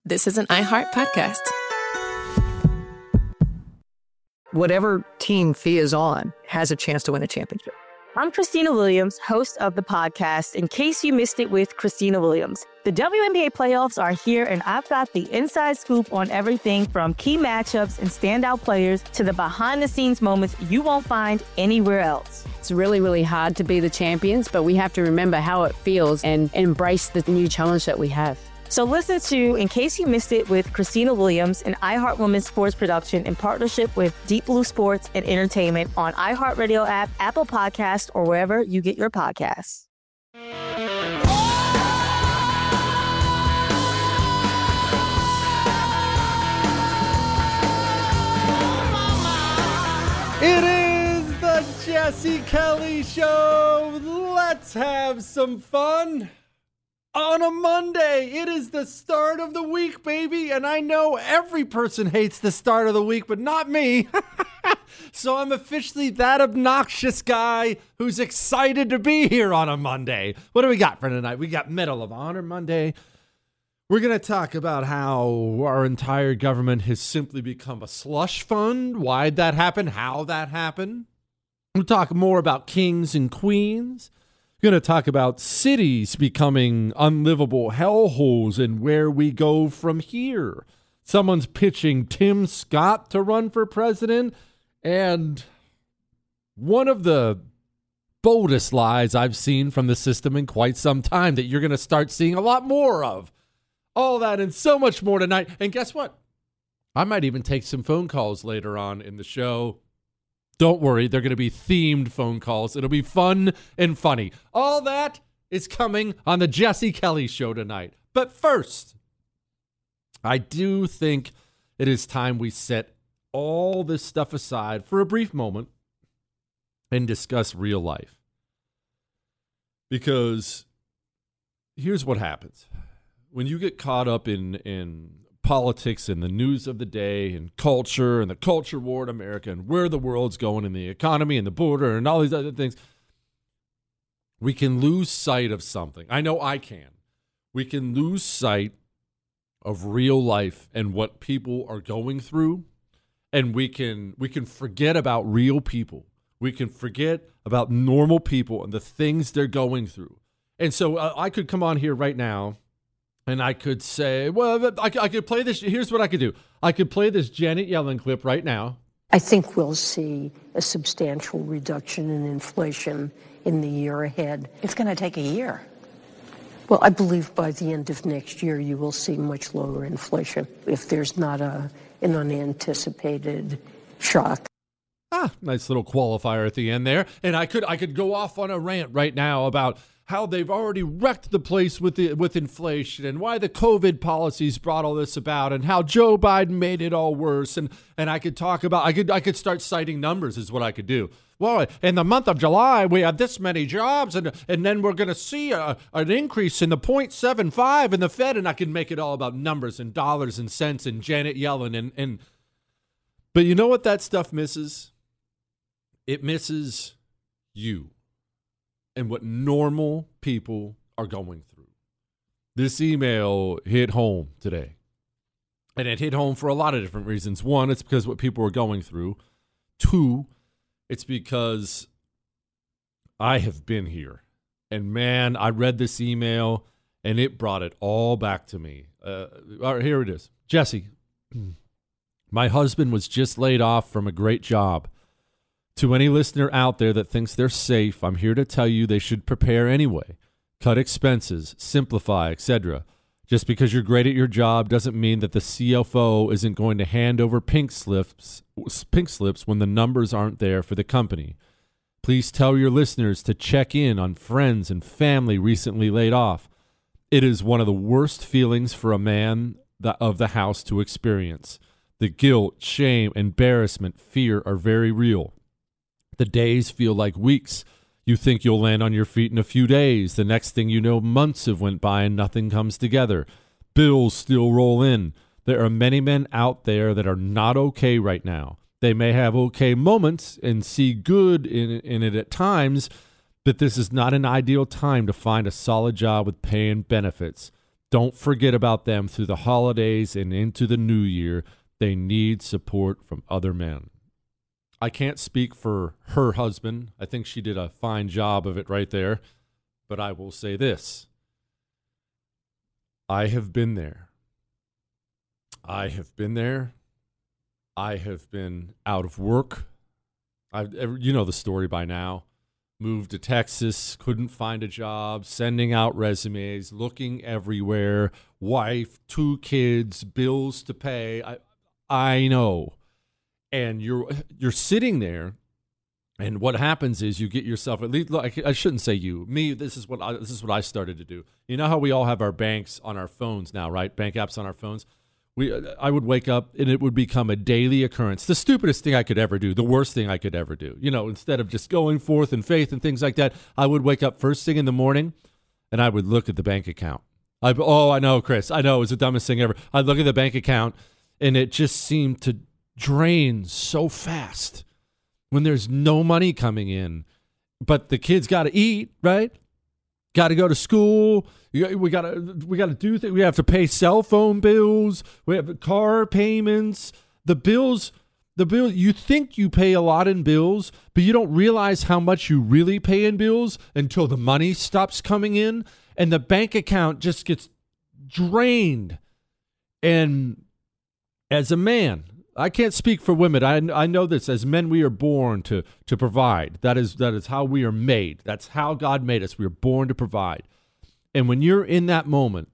this is an iHeart podcast. Whatever team Thea is on has a chance to win a championship. I'm Christina Williams, host of the podcast, In Case You Missed It with Christina Williams. The WNBA playoffs are here, and I've got the inside scoop on everything from key matchups and standout players to the behind-the-scenes moments you won't find anywhere else. It's really, really hard to be the champions, but we have to remember how it feels and embrace the new challenge that we have. So listen to In Case You Missed It with Christina Williams, an iHeart Women's Sports production in partnership with Deep Blue Sports and Entertainment on iHeartRadio app, Apple Podcasts, or wherever you get your podcasts. It is the Jesse Kelly Show. Let's have some fun. On a Monday, it is the start of the week, baby. And I know every person hates the start of the week, but not me. So I'm officially that obnoxious guy who's excited to be here on a Monday. What do we got for tonight? We got Medal of Honor Monday. We're going to talk about how our entire government has simply become a slush fund, why'd that happen, how that happened. We'll talk more about kings and queens. We're going to talk about cities becoming unlivable hellholes and where we go from here. Someone's pitching Tim Scott to run for president, and one of the boldest lies I've seen from the system in quite some time that you're going to start seeing a lot more of. All that and so much more tonight. And guess what? I might even take some phone calls later on in the show. Don't worry, they're going to be themed phone calls. It'll be fun and funny. All that is coming on the Jesse Kelly Show tonight. But first, I do think it is time we set all this stuff aside for a brief moment and discuss real life. Because here's what happens. When you get caught up in politics and the news of the day and culture and the culture war in America and where the world's going and the economy and the border and all these other things, we can lose sight of something. I know I can. We can lose sight of real life and what people are going through, and we can forget about real people. We can forget about normal people and the things they're going through. And so I could come on here right now and I could say, well, I could play this. Here's what I could do. I could play this Janet Yellen clip right now. I think we'll see a substantial reduction in inflation in the year ahead. It's going to take a year. Well, I believe by the end of next year, you will see much lower inflation if there's not an unanticipated shock. Nice little qualifier at the end there. And I could go off on a rant right now about how they've already wrecked the place with inflation and why the COVID policies brought all this about and how Joe Biden made it all worse. And I could talk about, I could start citing numbers is what I could do. Well, in the month of July, we had this many jobs and then we're going to see an increase in the 0.75 in the Fed. And I can make it all about numbers and dollars and cents and Janet Yellen. But you know what that stuff misses? It misses you and what normal people are going through. This email hit home today. And it hit home for a lot of different reasons. One, it's because what people are going through. Two, it's because I have been here. And man, I read this email and it brought it all back to me. All right, here it is. Jesse, my husband was just laid off from a great job. To any listener out there that thinks they're safe, I'm here to tell you they should prepare anyway. Cut expenses, simplify, etc. Just because you're great at your job doesn't mean that the CFO isn't going to hand over pink slips when the numbers aren't there for the company. Please tell your listeners to check in on friends and family recently laid off. It is one of the worst feelings for a man of the house to experience. The guilt, shame, embarrassment, fear are very real. The days feel like weeks. You think you'll land on your feet in a few days. The next thing you know, months have went by and nothing comes together. Bills still roll in. There are many men out there that are not okay right now. They may have okay moments and see good in it at times, but this is not an ideal time to find a solid job with pay and benefits. Don't forget about them through the holidays and into the new year. They need support from other men. I can't speak for her husband. I think she did a fine job of it right there. But I will say this. I have been there. I have been there. I have been out of work. You know the story by now. Moved to Texas, couldn't find a job, sending out resumes, looking everywhere, wife, 2 kids, bills to pay. I know. And you're sitting there, and what happens is you get yourself, at least I shouldn't say you, me, this is what I started to do. You know how we all have our banks on our phones now, right? Bank apps on our phones. I would wake up and it would become a daily occurrence. The stupidest thing I could ever do, the worst thing I could ever do. You know, instead of just going forth in faith and things like that, I would wake up first thing in the morning and I would look at the bank account. I know, Chris. I know it was the dumbest thing ever. I'd look at the bank account and it just seemed to drain so fast when there's no money coming in. But the kids got to eat, right? Got to go to school. We got to do things. We have to pay cell phone bills. We have car payments. The bills. You think you pay a lot in bills, but you don't realize how much you really pay in bills until the money stops coming in, and the bank account just gets drained. And as a man, I can't speak for women. I know this. As men, we are born to provide. That is how we are made. That's how God made us. We are born to provide. And when you're in that moment,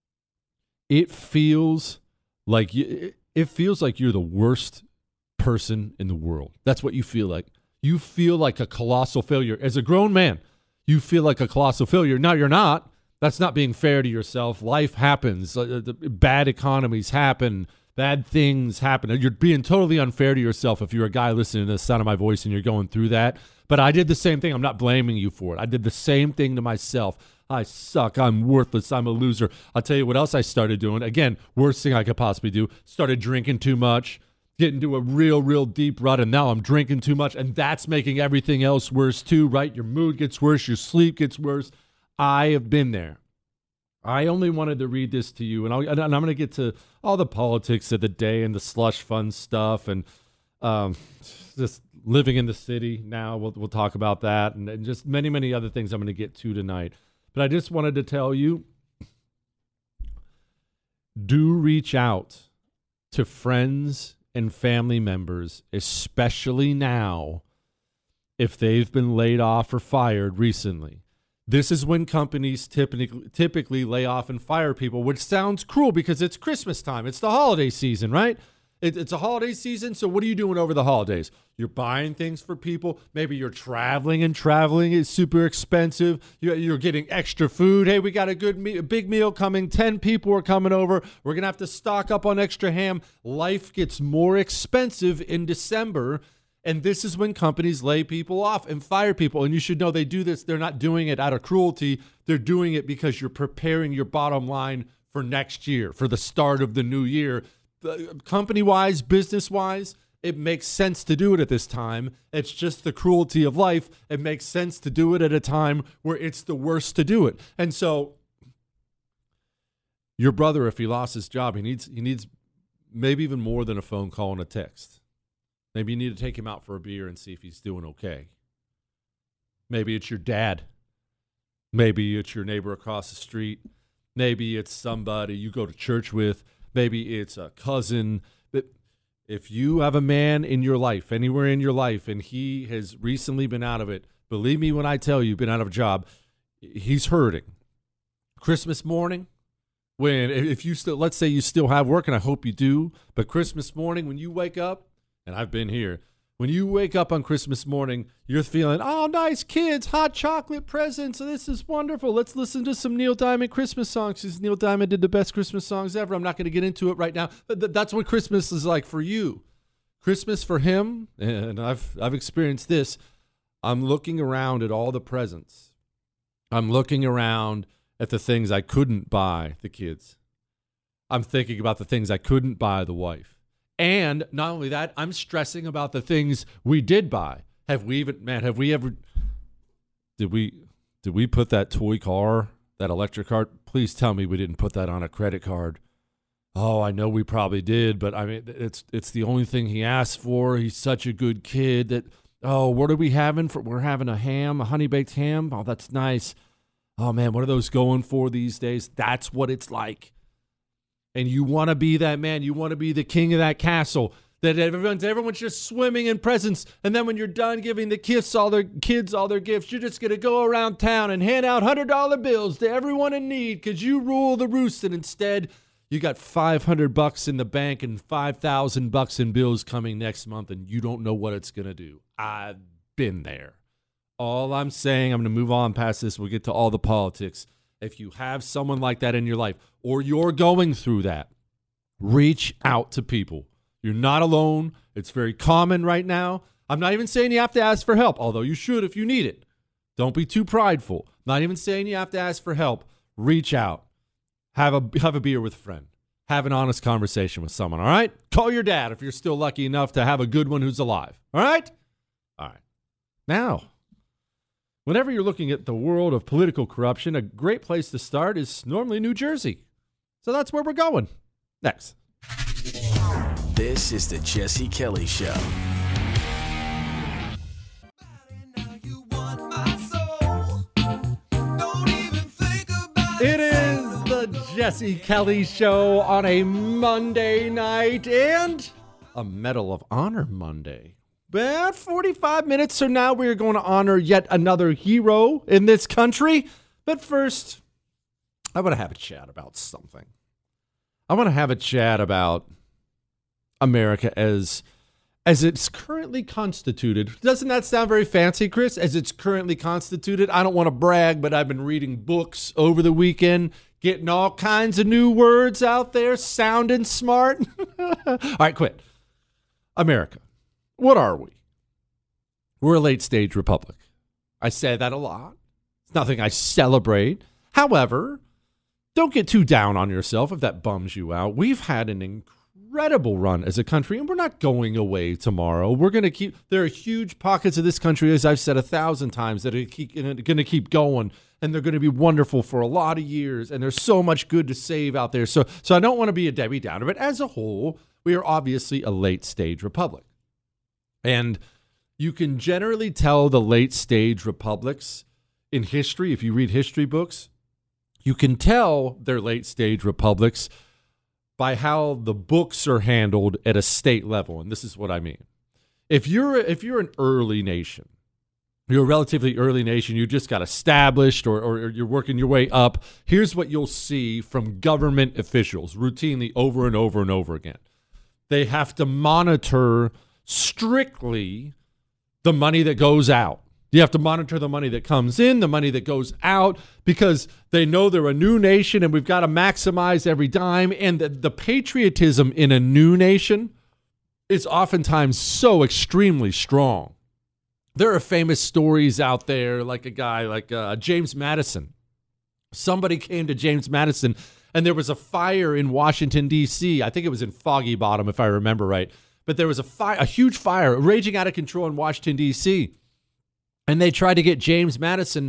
it feels like you're the worst person in the world. That's what you feel like. You feel like a colossal failure. As a grown man, you feel like a colossal failure. Now, you're not. That's not being fair to yourself. Life happens. Bad economies happen. Bad things happen. You're being totally unfair to yourself if you're a guy listening to the sound of my voice and you're going through that. But I did the same thing. I'm not blaming you for it. I did the same thing to myself. I suck. I'm worthless. I'm a loser. I'll tell you what else I started doing. Again, worst thing I could possibly do. Started drinking too much, get into a real deep rut, and now I'm drinking too much, and that's making everything else worse too, right? Your mood gets worse. Your sleep gets worse. I have been there. I only wanted to read this to you, and I'm going to get to all the politics of the day and the slush fund stuff and just living in the city now. We'll talk about that and just many other things I'm going to get to tonight. But I just wanted to tell you, do reach out to friends and family members, especially now, if they've been laid off or fired recently. This is when companies typically lay off and fire people, which sounds cruel because it's Christmas time. It's the holiday season, right? It's a holiday season, so what are you doing over the holidays? You're buying things for people. Maybe you're traveling, and traveling is super expensive. You're getting extra food. Hey, we got a big meal coming. 10 people are coming over. We're going to have to stock up on extra ham. Life gets more expensive in December, and this is when companies lay people off and fire people. And you should know they do this. They're not doing it out of cruelty. They're doing it because you're preparing your bottom line for next year, for the start of the new year. Company-wise, business-wise, it makes sense to do it at this time. It's just the cruelty of life. It makes sense to do it at a time where it's the worst to do it. And so your brother, if he lost his job, he needs maybe even more than a phone call and a text. Maybe you need to take him out for a beer and see if he's doing okay. Maybe it's your dad. Maybe it's your neighbor across the street. Maybe it's somebody you go to church with. Maybe it's a cousin. But if you have a man in your life, anywhere in your life, and he has recently been out of it, believe me when I tell you, been out of a job, he's hurting. Christmas morning, if you still, let's say you still have work, and I hope you do, but Christmas morning when you wake up, and I've been here, when you wake up on Christmas morning, you're feeling, oh, nice kids, hot chocolate presents. This is wonderful. Let's listen to some Neil Diamond Christmas songs because Neil Diamond did the best Christmas songs ever. I'm not going to get into it right now. But that's what Christmas is like for you. Christmas for him, and I've experienced this, I'm looking around at all the presents. I'm looking around at the things I couldn't buy the kids. I'm thinking about the things I couldn't buy the wife. And not only that, I'm stressing about the things we did buy. Did we put that toy car, that electric car, please tell me we didn't put that on a credit card. Oh, I know we probably did, but I mean, it's the only thing he asked for. He's such a good kid that, oh, what are we having? We're having a honey-baked ham. Oh, that's nice. Oh, man, what are those going for these days? That's what it's like. And you want to be that man. You want to be the king of that castle. That everyone's just swimming in presents. And then when you're done giving the kids all their gifts, you're just going to go around town and hand out $100 bills to everyone in need because you rule the roost. And instead, you got $500 in the bank and $5,000 in bills coming next month, and you don't know what it's going to do. I've been there. All I'm saying, I'm going to move on past this. We'll get to all the politics. If you have someone like that in your life, or you're going through that, reach out to people. You're not alone. It's very common right now. I'm not even saying you have to ask for help, although you should if you need it. Don't be too prideful. Not even saying you have to ask for help. Reach out. Have a beer with a friend. Have an honest conversation with someone, all right? Call your dad if you're still lucky enough to have a good one who's alive, all right? All right. Now, whenever you're looking at the world of political corruption, a great place to start is normally New Jersey. So that's where we're going. Next. This is the Jesse Kelly Show. It is the Jesse Kelly Show on a Monday night and a Medal of Honor Monday. About 45 minutes from now, we are going to honor yet another hero in this country. But first, I want to have a chat about something. I want to have a chat about America as it's currently constituted. Doesn't that sound very fancy, Chris? As it's currently constituted. I don't want to brag, but I've been reading books over the weekend, getting all kinds of new words out there, sounding smart. All right, quit. America. What are we? We're a late-stage republic. I say that a lot. It's nothing I celebrate. However, don't get too down on yourself if that bums you out. We've had an incredible run as a country, and we're not going away tomorrow. We're going to keep. There are huge pockets of this country, as I've said 1,000 times, that are going to keep going, and they're going to be wonderful for a lot of years. And there's so much good to save out there. So I don't want to be a Debbie Downer, but as a whole, we are obviously a late-stage republic. And you can generally tell the late-stage republics in history, if you read history books, you can tell they're late-stage republics by how the books are handled at a state level. And this is what I mean. If you're an early nation, you're a relatively early nation, you just got established or you're working your way up, here's what you'll see from government officials routinely over and over and over again. They have to monitor strictly the money that goes out. You have to monitor the money that comes in, the money that goes out, because they know they're a new nation and we've got to maximize every dime. And the patriotism in a new nation is oftentimes so extremely strong. There are famous stories out there, like a guy like James Madison. Somebody came to James Madison and there was a fire in Washington, D.C. I think it was in Foggy Bottom, if I remember right. But there was a huge fire raging out of control in Washington, D.C., and they tried to get James Madison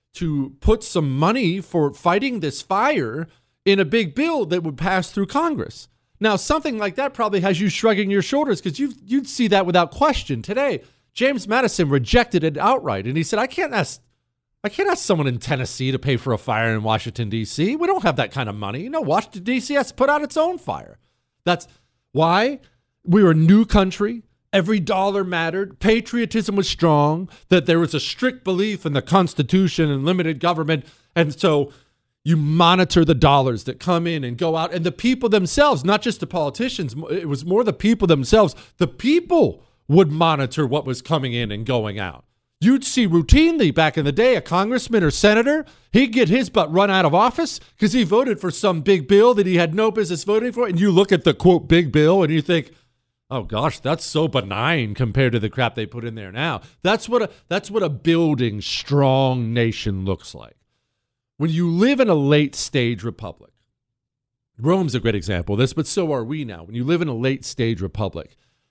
to put some money for fighting this fire in a big bill that would pass through Congress. Now, something like that probably has you shrugging your shoulders because you'd see that without question today. James Madison rejected it outright, and he said, I can't ask someone in Tennessee to pay for a fire in Washington, D.C. We don't have that kind of money. No, Washington, D.C. has to put out its own fire. That's why we were a new country. Every dollar mattered. Patriotism was strong, that there was a strict belief in the Constitution and limited government. And so you monitor the dollars that come in and go out. And the people themselves, not just the politicians, it was more the people themselves. The people would monitor what was coming in and going out. You'd see routinely back in the day a congressman or senator, he'd get his butt run out of office because he voted for some big bill that he had no business voting for. And you look at the, quote, big bill and you think, oh gosh, that's so benign compared to the crap they put in there now. That's what a building strong nation looks like. When you live in a late stage republic, Rome's a great example of this, but so are we now. When you live in a late stage republic,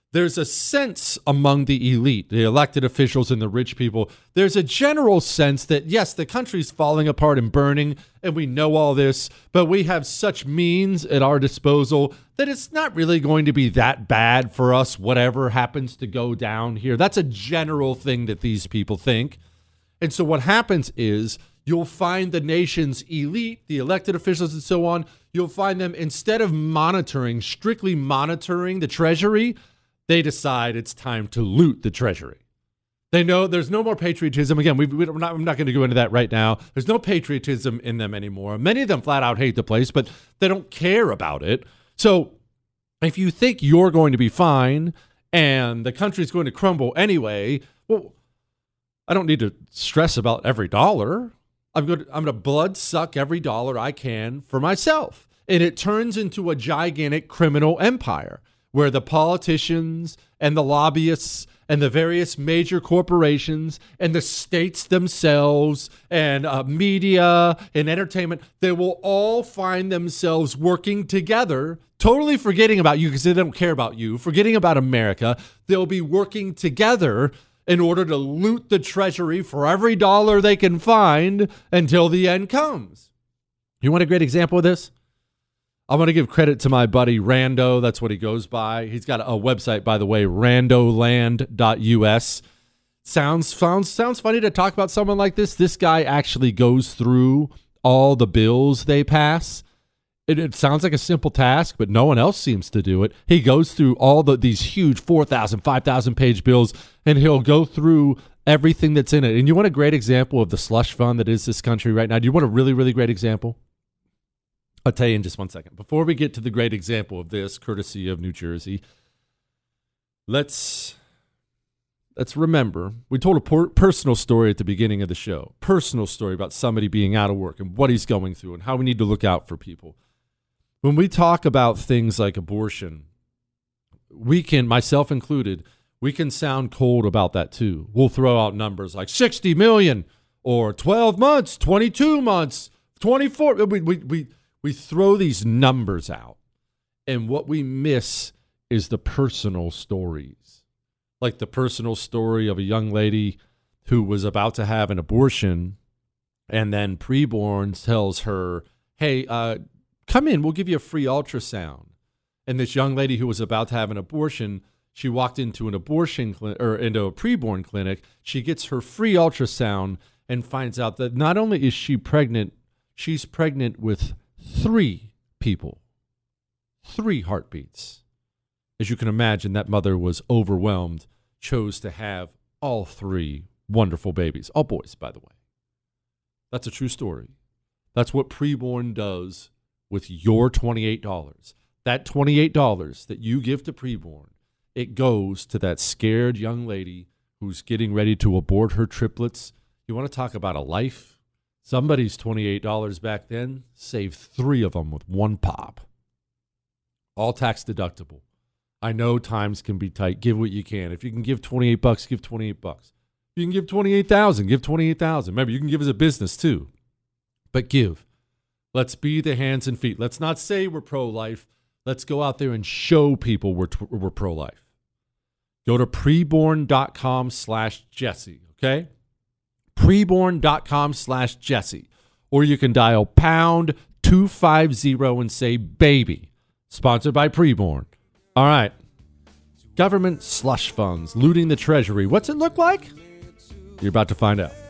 there's a sense among the elite, the elected officials and the rich people, there's a general sense that, yes, the country's falling apart and burning, and we know all this, but we have such means at our disposal that it's not really going to be that bad for us, whatever happens to go down here. That's a general thing that these people think. And so what happens is you'll find the nation's elite, the elected officials and so on, you'll find them, instead of strictly monitoring the Treasury, they decide it's time to loot the Treasury. They know there's no more patriotism. Again, I'm not going to go into that right now. There's no patriotism in them anymore. Many of them flat out hate the place, but they don't care about it. So if you think you're going to be fine and the country's going to crumble anyway, well, I don't need to stress about every dollar. I'm going to blood suck every dollar I can for myself. And it turns into a gigantic criminal empire, where the politicians and the lobbyists and the various major corporations and the states themselves and media and entertainment, they will all find themselves working together, totally forgetting about you because they don't care about you, forgetting about America. They'll be working together in order to loot the Treasury for every dollar they can find until the end comes. You want a great example of this? I want to give credit to my buddy Rando. That's what he goes by. He's got a website, by the way, randoland.us. Sounds funny to talk about someone like this. This guy actually goes through all the bills they pass. It sounds like a simple task, but no one else seems to do it. He goes through all these huge 4,000, 5,000 page bills, and he'll go through everything that's in it. And you want a great example of the slush fund that is this country right now? Do you want a really, really great example? I'll tell you in just one second. Before we get to the great example of this, courtesy of New Jersey, let's remember, we told a personal story at the beginning of the show. Personal story about somebody being out of work and what he's going through and how we need to look out for people. When we talk about things like abortion, we can, myself included, we can sound cold about that too. We'll throw out numbers like 60 million or 12 months, 22 months, 24. We throw these numbers out, and what we miss is the personal stories, like the personal story of a young lady who was about to have an abortion, and then preborn tells her, hey, come in, we'll give you a free ultrasound. And this young lady who was about to have an abortion, she walked into an abortion or into a preborn clinic. She gets her free ultrasound and finds out that not only is she pregnant, she's pregnant with 3 people, 3 heartbeats. As you can imagine, that mother was overwhelmed, chose to have all 3 wonderful babies, all boys, by the way. That's a true story. That's what preborn does with your $28. That $28 that you give to preborn, it goes to that scared young lady who's getting ready to abort her triplets. You want to talk about a life? Somebody's $28 back then saved 3 of them with 1 pop. All tax deductible. I know times can be tight. Give what you can. If you can give $28, give $28. If you can give $28,000, give $28,000. Remember, you can give as a business too. But give. Let's be the hands and feet. Let's not say we're pro-life. Let's go out there and show people we're pro-life. Go to preborn.com/Jesse, okay? Preborn.com/Jesse. Or you can dial pound 250 and say baby. Sponsored by Preborn. All right. Government slush funds looting the Treasury. What's it look like? You're about to find out.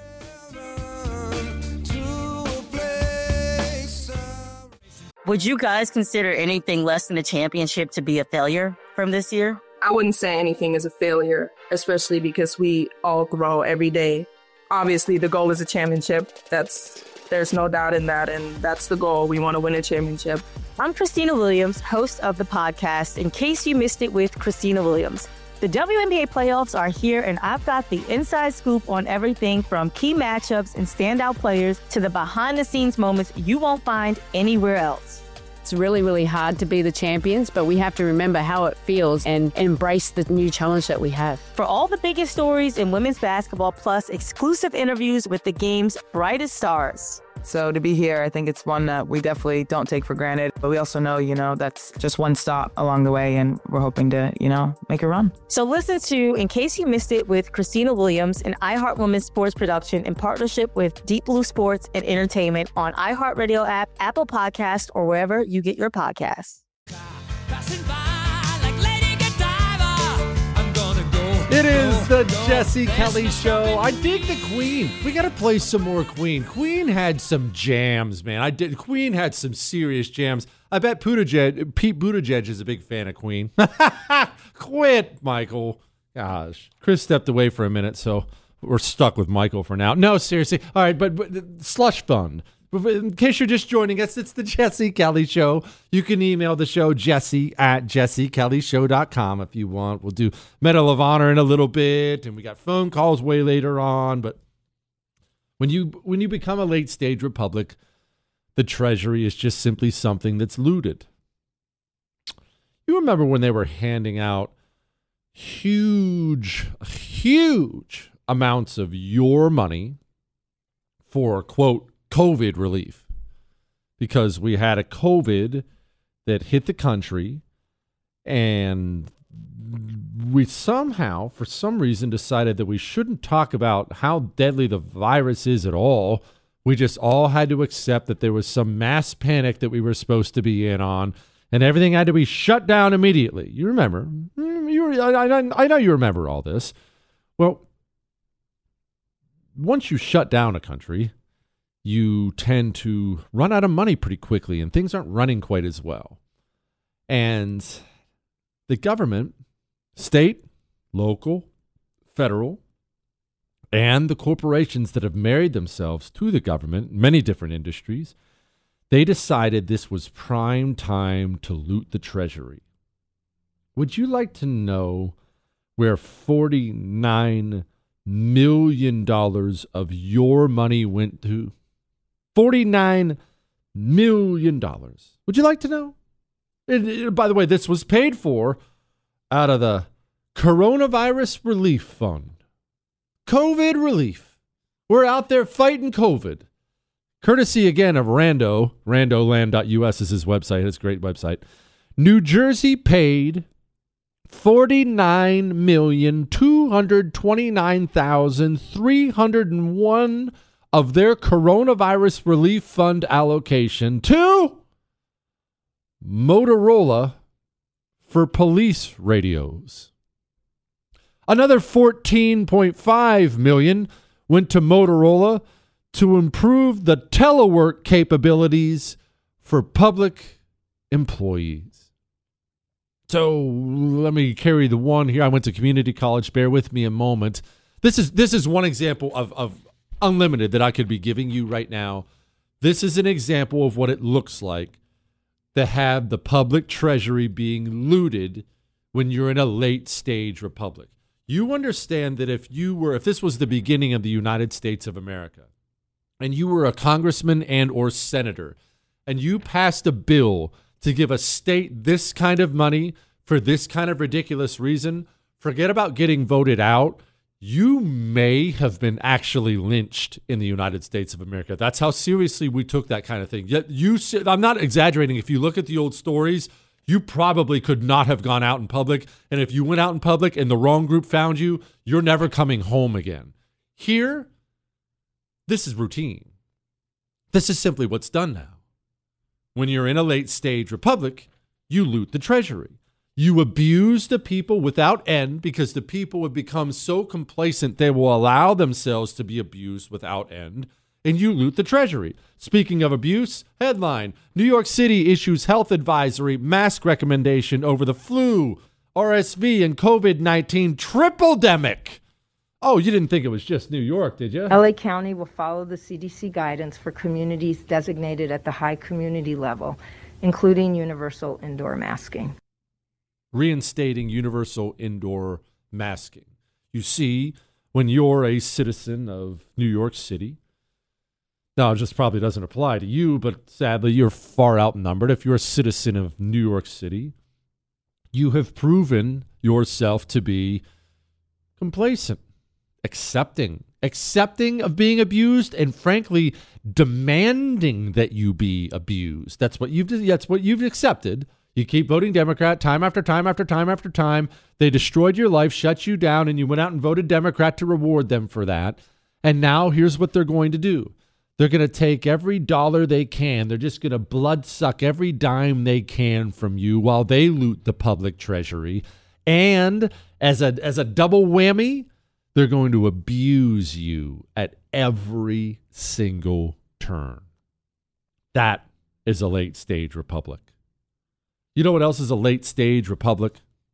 Would you guys consider anything less than a championship to be a failure from this year? I wouldn't say anything is a failure, especially because we all grow every day. Obviously, the goal is a championship. There's no doubt in that, and that's the goal. We want to win a championship. I'm Christina Williams, host of the podcast, In Case You Missed It with Christina Williams. The WNBA playoffs are here, and I've got the inside scoop on everything from key matchups and standout players to the behind-the-scenes moments you won't find anywhere else. It's really, really hard to be the champions, but we have to remember how it feels and embrace the new challenge that we have. For all the biggest stories in women's basketball, plus exclusive interviews with the game's brightest stars, So to be here, I think it's one that we definitely don't take for granted. But we also know, that's just one stop along the way, and we're hoping to, make a run. So listen to In Case You Missed It with Christina Williams, an iHeart Women's sports production in partnership with Deep Blue Sports and Entertainment on iHeartRadio app, Apple Podcast, or wherever you get your podcasts. It is the Jesse Kelly Show. I dig the Queen. We got to play some more Queen. Queen had some jams, man. Queen had some serious jams. I bet Pete Buttigieg is a big fan of Queen. Quit, Michael. Gosh. Chris stepped away for a minute, so we're stuck with Michael for now. No, seriously. All right, but slush fund. In case you're just joining us, it's the Jesse Kelly Show. You can email the show, jesse@jessekellyshow.com if you want. We'll do Medal of Honor in a little bit, and we got phone calls way later on. But when you become a late-stage republic, the Treasury is just simply something that's looted. You remember when they were handing out huge amounts of your money for, quote, COVID relief, because we had a COVID that hit the country, and we somehow, for some reason, decided that we shouldn't talk about how deadly the virus is at all. We just all had to accept that there was some mass panic that we were supposed to be in on, and everything had to be shut down immediately. You remember? I know you remember all this. Well, once you shut down a country, you tend to run out of money pretty quickly, and things aren't running quite as well. And the government, state, local, federal, and the corporations that have married themselves to the government, many different industries, they decided this was prime time to loot the Treasury. Would you like to know where $49 million of your money went to? $49 million. Would you like to know? By the way, this was paid for out of the Coronavirus Relief Fund. COVID relief. We're out there fighting COVID. Courtesy, again, of Rando. Randoland.us is his website. It's a great website. New Jersey paid $49,229,301 of their Coronavirus Relief Fund allocation to Motorola for police radios. Another $14.5 million went to Motorola to improve the telework capabilities for public employees. So let me carry the one here. I went to community college. Bear with me a moment. This is one example of unlimited that I could be giving you right now. This is an example of what it looks like to have the public treasury being looted when you're in a late stage republic. You understand that if this was the beginning of the United States of America, and you were a congressman and or senator, and you passed a bill to give a state this kind of money for this kind of ridiculous reason, forget about getting voted out. You may have been actually lynched in the United States of America. That's how seriously we took that kind of thing. Yet I'm not exaggerating. If you look at the old stories, you probably could not have gone out in public. And if you went out in public and the wrong group found you, you're never coming home again. Here, this is routine. This is simply what's done now. When you're in a late stage republic, you loot the treasury. You abuse the people without end because the people have become so complacent they will allow themselves to be abused without end, and you loot the treasury. Speaking of abuse, headline, New York City issues health advisory mask recommendation over the flu, RSV, and COVID-19 triple-demic. Oh, you didn't think it was just New York, did you? LA County will follow the CDC guidance for communities designated at the high community level, including universal indoor masking. Reinstating universal indoor masking. You see, when you're a citizen of New York City, now, this probably doesn't apply to you, but sadly, you're far outnumbered. If you're a citizen of New York City, you have proven yourself to be complacent. accepting of being abused, and frankly, demanding that you be abused. That's what you've accepted. You keep voting Democrat time after time after time after time. They destroyed your life, shut you down, and you went out and voted Democrat to reward them for that. And now here's what they're going to do. They're going to take every dollar they can. They're just going to bloodsuck every dime they can from you while they loot the public treasury. And as a double whammy, they're going to abuse you at every single turn. That is a late stage republic. You know what else is a late stage republic?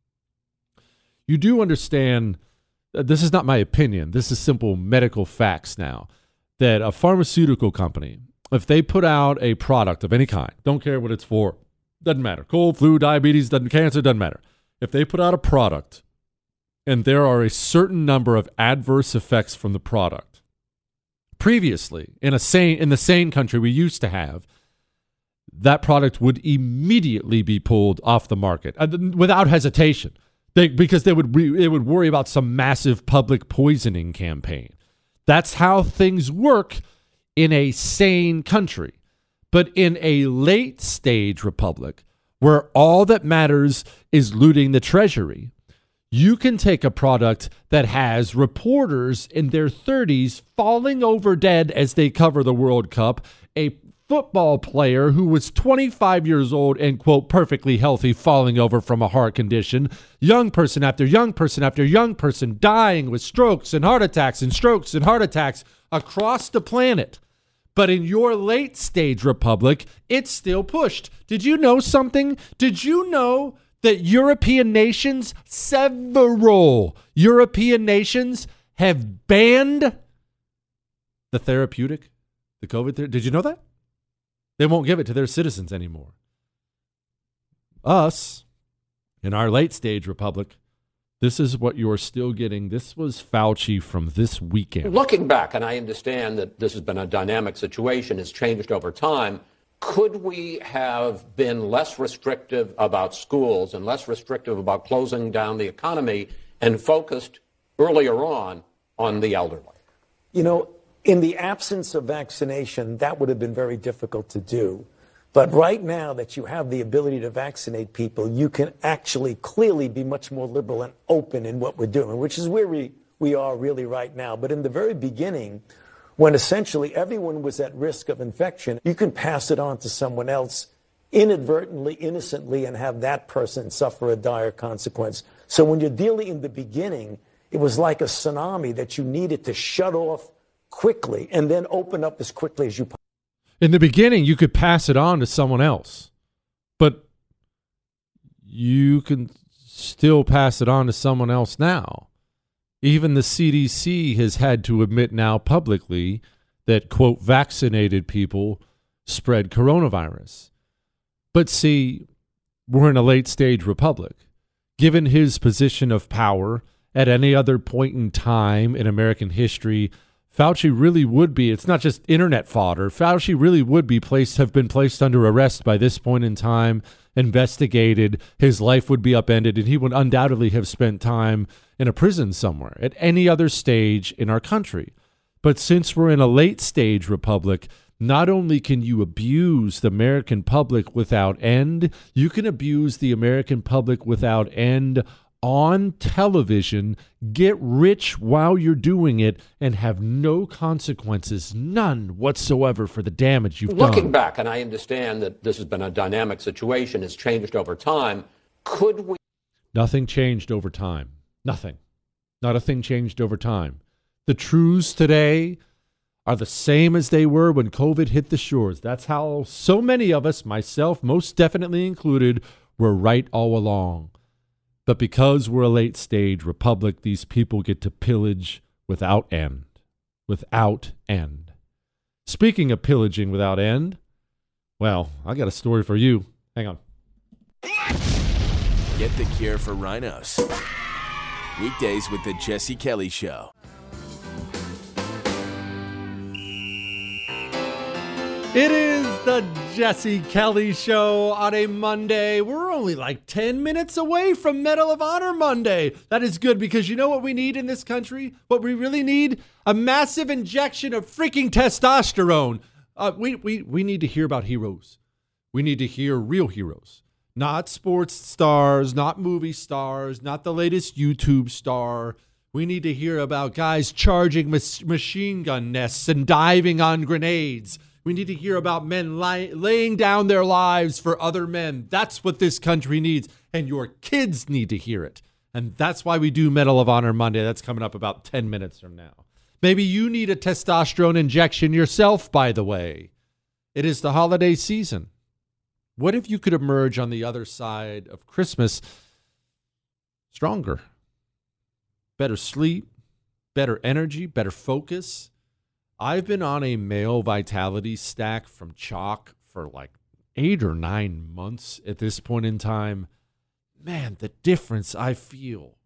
You do understand, this is not my opinion, this is simple medical facts now, that a pharmaceutical company, if they put out a product of any kind, don't care what it's for, doesn't matter, cold, flu, diabetes, cancer, doesn't matter. If they put out a product and there are a certain number of adverse effects from the product, previously, in the sane country we used to have, that product would immediately be pulled off the market without hesitation, because it would worry about some massive public poisoning campaign. That's how things work in a sane country. But in a late stage republic, where all that matters is looting the treasury, you can take a product that has reporters in their 30s falling over dead as they cover the World Cup, a football player who was 25 years old and, quote, perfectly healthy, falling over from a heart condition, young person after young person after young person dying with strokes and heart attacks and strokes and heart attacks across the planet. But in your late stage republic, it's still pushed. Did you know something? Did you know that European nations, several European nations, have banned the therapeutic, the COVID therapeutic? Did you know that? They won't give it to their citizens anymore. Us, in our late stage republic, this is what you're still getting. This was Fauci from this weekend. Looking back, and I understand that this has been a dynamic situation, has changed over time, could we have been less restrictive about schools and less restrictive about closing down the economy and focused earlier on the elderly? You know, in the absence of vaccination, that would have been very difficult to do. But right now that you have the ability to vaccinate people, you can actually clearly be much more liberal and open in what we're doing, which is where we are really right now. But in the very beginning, when essentially everyone was at risk of infection, you can pass it on to someone else inadvertently, innocently, and have that person suffer a dire consequence. So when you're dealing in the beginning, it was like a tsunami that you needed to shut off quickly and then open up as quickly as you possibly. In the beginning, you could pass it on to someone else, but you can still pass it on to someone else now. Even the CDC has had to admit now publicly that, quote, vaccinated people spread coronavirus. But see, we're in a late stage republic. Given his position of power at any other point in time in American history, Fauci really would be, it's not just internet fodder, Fauci really would have been placed under arrest by this point in time, investigated, his life would be upended, and he would undoubtedly have spent time in a prison somewhere at any other stage in our country. But since we're in a late stage republic, not only can you abuse the American public without end, you can abuse the American public without end on television, get rich while you're doing it, and have no consequences, none whatsoever, for the damage you've done. Looking back, and I understand that this has been a dynamic situation, has changed over time, could we... Nothing changed over time. Nothing. Not a thing changed over time. The truths today are the same as they were when COVID hit the shores. That's how so many of us, myself most definitely included, were right all along. But because we're a late stage republic, these people get to pillage without end. Without end. Speaking of pillaging without end, well, I got a story for you. Hang on. Get the cure for rhinos. Weekdays with the Jesse Kelly Show. It is the Jesse Kelly Show on a Monday. We're only like 10 minutes away from Medal of Honor Monday. That is good because you know what we need in this country? What we really need? A massive injection of freaking testosterone. We need to hear about heroes. We need to hear real heroes. Not sports stars, not movie stars, not the latest YouTube star. We need to hear about guys charging machine gun nests and diving on grenades. We need to hear about men laying down their lives for other men. That's what this country needs, and your kids need to hear it. And that's why we do Medal of Honor Monday. That's coming up about 10 minutes from now. Maybe you need a testosterone injection yourself, by the way. It is the holiday season. What if you could emerge on the other side of Christmas stronger? Better sleep, better energy, better focus. I've been on a male vitality stack from Chalk for like 8 or 9 months at this point in time. Man, the difference I feel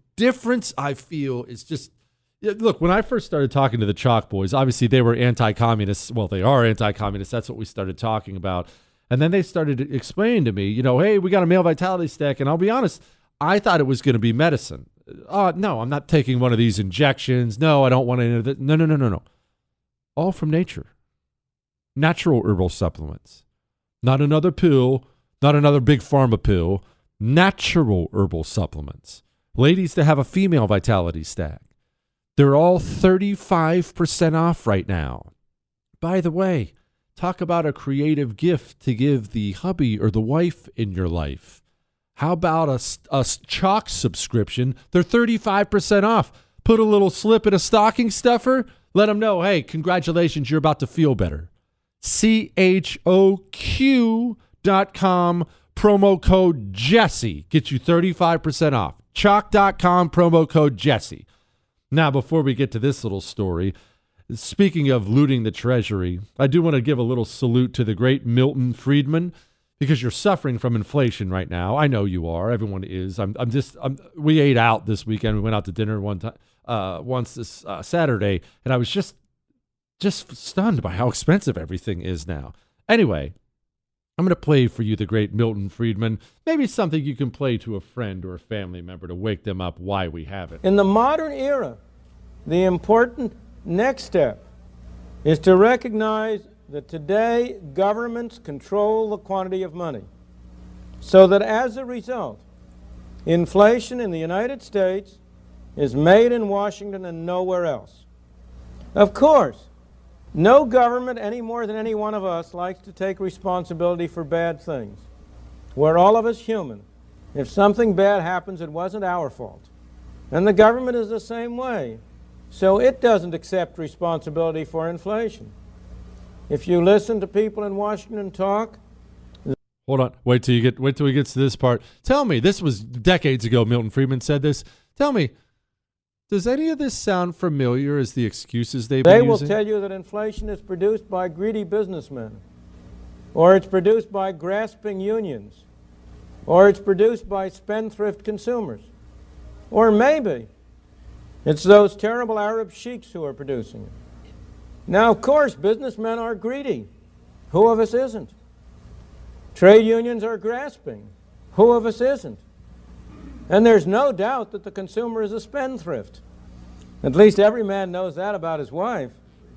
is just, look, when I first started talking to the Chalk boys, obviously they were anti-communists. Well, they are anti-communists. That's what we started talking about. And then they started explaining to me, hey, we got a male vitality stack. And I'll be honest, I thought it was going to be medicine. No, I'm not taking one of these injections. No, I don't want any of that. No. All from nature. Natural herbal supplements. Not another pill, not another big pharma pill. Natural herbal supplements. Ladies that have a female vitality stack. They're all 35% off right now. By the way, talk about a creative gift to give the hubby or the wife in your life. How about a Chalk subscription? They're 35% off. Put a little slip in a stocking stuffer. Let them know, hey, congratulations, you're about to feel better. CHOQ.com, promo code Jesse. Get you 35% off. Chalk.com, promo code Jesse. Now, before we get to this little story, speaking of looting the treasury, I do want to give a little salute to the great Milton Friedman, because you're suffering from inflation right now. I know you are. Everyone is. We ate out this weekend. We went out to dinner once this Saturday, and I was just stunned by how expensive everything is now. Anyway, I'm going to play for you the great Milton Friedman. Maybe something you can play to a friend or a family member to wake them up why we have it. In the modern era, the important next step is to recognize that today governments control the quantity of money, so that as a result, inflation in the United States is made in Washington and nowhere else. Of course, no government any more than any one of us likes to take responsibility for bad things. We're all of us human. If something bad happens, it wasn't our fault. And the government is the same way. So it doesn't accept responsibility for inflation. If you listen to people in Washington talk... Hold on. Wait till he gets to this part. Tell me, this was decades ago Milton Friedman said this. Tell me, does any of this sound familiar as the excuses they've been using? They will tell you that inflation is produced by greedy businessmen, or it's produced by grasping unions, or it's produced by spendthrift consumers, or maybe it's those terrible Arab sheiks who are producing it. Now, of course, businessmen are greedy. Who of us isn't? Trade unions are grasping. Who of us isn't? And there's no doubt that the consumer is a spendthrift. At least every man knows that about his wife.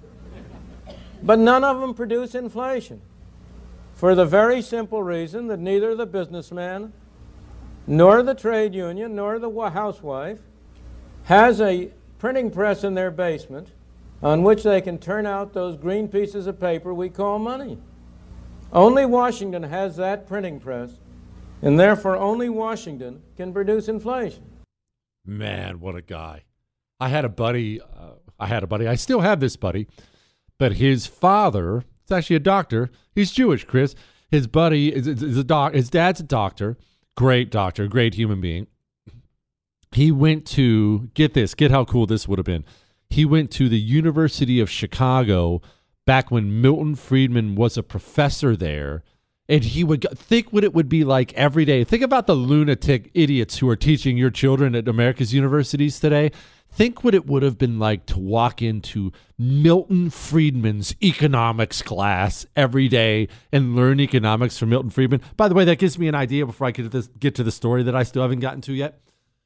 But none of them produce inflation, for the very simple reason that neither the businessman, nor the trade union, nor the housewife has a printing press in their basement on which they can turn out those green pieces of paper we call money. Only Washington has that printing press, and therefore only Washington can produce inflation. Man, what a guy. I had a buddy, I still have this buddy, but his father, it's actually a doctor, he's Jewish, Chris. His buddy is his dad's a doctor, great human being. He went to, get how cool this would have been. He went to the University of Chicago back when Milton Friedman was a professor there, and he would think what it would be like every day. Think about the lunatic idiots who are teaching your children at America's universities today. Think what it would have been like to walk into Milton Friedman's economics class every day and learn economics from Milton Friedman. By the way, that gives me an idea before I get to the story that I still haven't gotten to yet.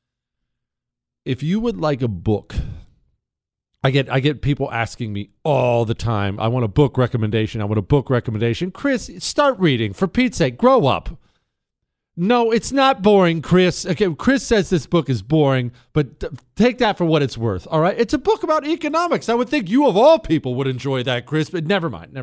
If you would like a book, I get people asking me all the time, I want a book recommendation. Chris, start reading. For Pete's sake, grow up. No, it's not boring, Chris. Okay, Chris says this book is boring, but take that for what it's worth, all right? It's a book about economics. I would think you of all people would enjoy that, Chris, but never mind.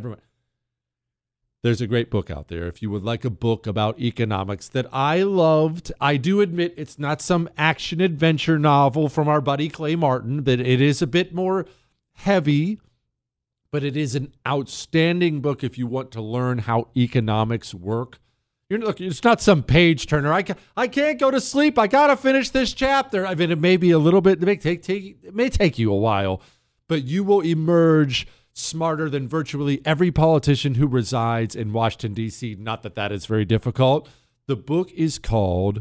There's a great book out there if you would like a book about economics that I loved. I do admit it's not some action-adventure novel from our buddy Clay Martin, that it is a bit more heavy, but it is an outstanding book if you want to learn how economics work. Look, it's not some page turner. I can't go to sleep. I got to finish this chapter. I mean, it may be a little bit, it may take you a while, but you will emerge smarter than virtually every politician who resides in Washington, D.C. Not that that is very difficult. The book is called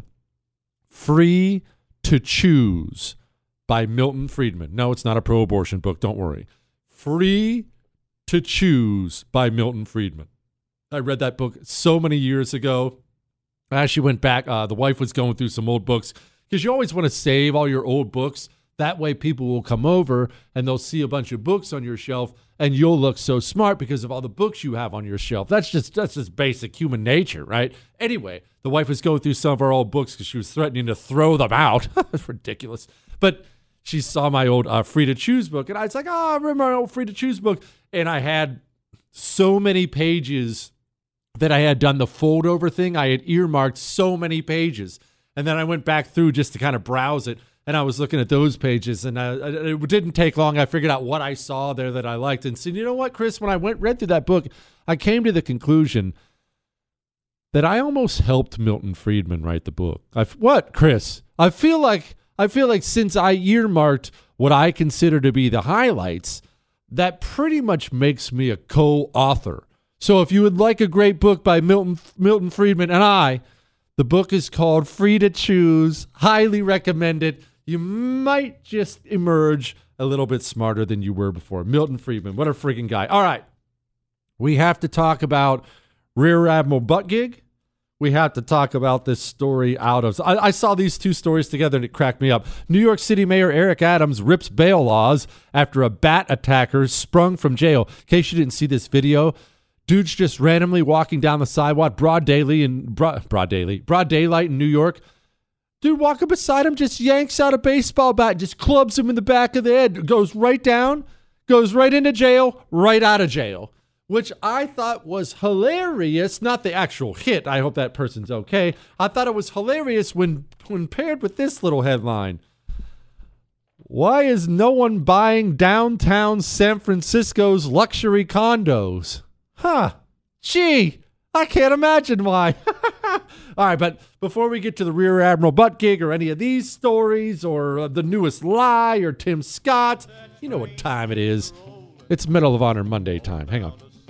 Free to Choose by Milton Friedman. No, it's not a pro-abortion book. Don't worry. Free to Choose by Milton Friedman. I read that book so many years ago. I actually went back. The wife was going through some old books because you always want to save all your old books. That way people will come over and they'll see a bunch of books on your shelf and you'll look so smart because of all the books you have on your shelf. That's just basic human nature, right? Anyway, the wife was going through some of our old books because she was threatening to throw them out. That's ridiculous. But she saw my old Free to Choose book and I was like, I remember my old Free to Choose book. And I had so many pages that I had done the fold over thing. I had earmarked so many pages. And then I went back through just to kind of browse it. And I was looking at those pages and it didn't take long. I figured out what I saw there that I liked and said, you know what, Chris, when I read through that book, I came to the conclusion that I almost helped Milton Friedman write the book. What, Chris? I feel like since I earmarked what I consider to be the highlights, that pretty much makes me a co-author. So if you would like a great book by Milton Friedman and the book is called Free to Choose. Highly recommend it. You might just emerge a little bit smarter than you were before. Milton Friedman, what a freaking guy. All right. We have to talk about Rear Admiral Buttigieg. We have to talk about this story out of... I saw these two stories together and it cracked me up. New York City Mayor Eric Adams rips bail laws after a bat attacker sprung from jail. In case you didn't see this video... Dude's just randomly walking down the sidewalk, broad daylight in New York. Dude walking beside him just yanks out a baseball bat, just clubs him in the back of the head, goes right down, goes right into jail, right out of jail, which I thought was hilarious. Not the actual hit. I hope that person's okay. I thought it was hilarious when paired with this little headline. Why is no one buying downtown San Francisco's luxury condos? Gee, I can't imagine why. All right, but before we get to the Rear Admiral Buttigieg or any of these stories or the newest lie or Tim Scott, you know what time it is. It's Medal of Honor Monday time. Hang on.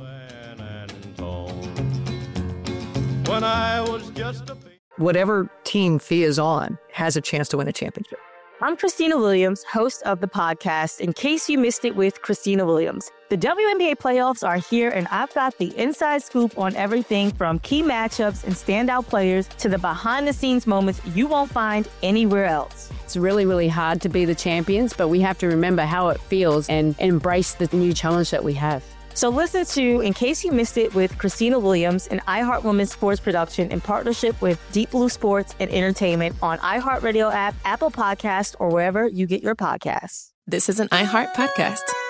When I was just whatever team Fee is on has a chance to win a championship. I'm Christina Williams, host of the podcast, In Case You Missed It with Christina Williams. The WNBA playoffs are here, and I've got the inside scoop on everything from key matchups and standout players to the behind-the-scenes moments you won't find anywhere else. It's really, really hard to be the champions, but we have to remember how it feels and embrace the new challenge that we have. So listen to In Case You Missed It with Christina Williams, an iHeart Women's Sports production in partnership with Deep Blue Sports and Entertainment on iHeartRadio app, Apple Podcasts, or wherever you get your podcasts. This is an iHeart podcast.